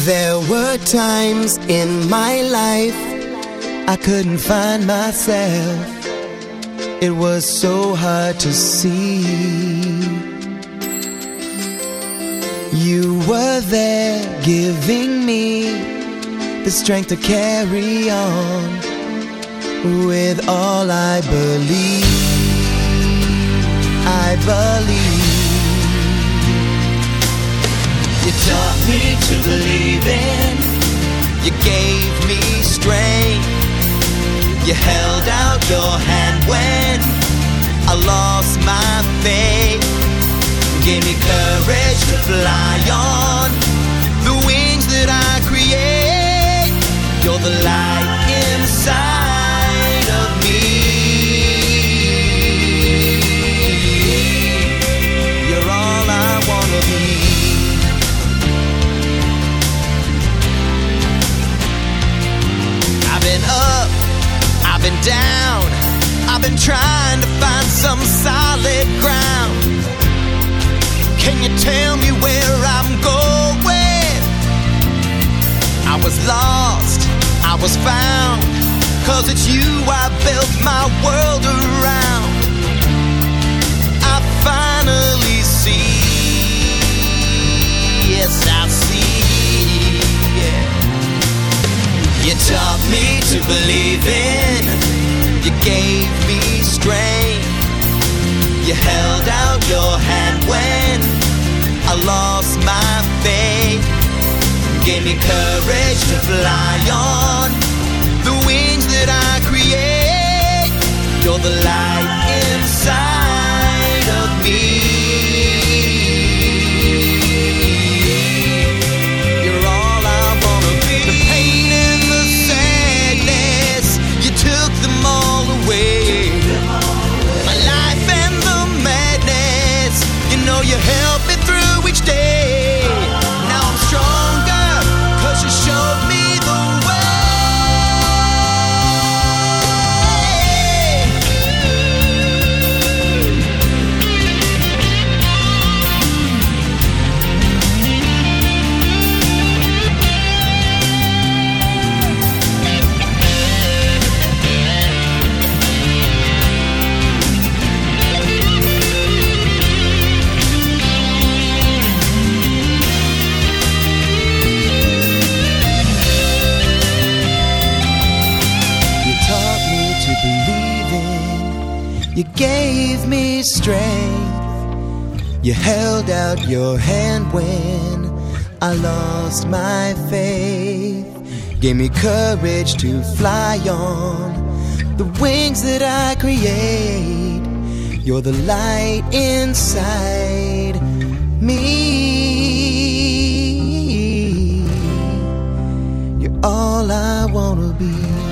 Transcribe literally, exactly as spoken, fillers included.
There were times in my life I couldn't find myself. It was so hard to see. You were there giving me the strength to carry on with all I believe. I believe. You taught me to believe in. You gave me strength. You held out your hand when I lost my faith. Gave me courage to fly on the wings that I create. You're the light inside of me. You're all I wanna be. I've been up, I've been down, I've been trying to find some solid ground. Can you tell me where I'm going? I was lost, I was found, 'cause it's you I built my world around. I finally see, yes I see, yeah. You taught me to believe in. You gave me strength. You held out your hand when I lost my faith. Gave me courage to fly on the wings that I create. You're the light inside of me. You're all I wanna be. The pain and the sadness, you took them all away. My life and the madness, you know you help me through each day. Now I'm stronger, 'cause you showed me the You gave me strength. You held out your hand when I lost my faith. Gave me courage to fly on the wings that I create. You're the light inside me. You're all I wanna be.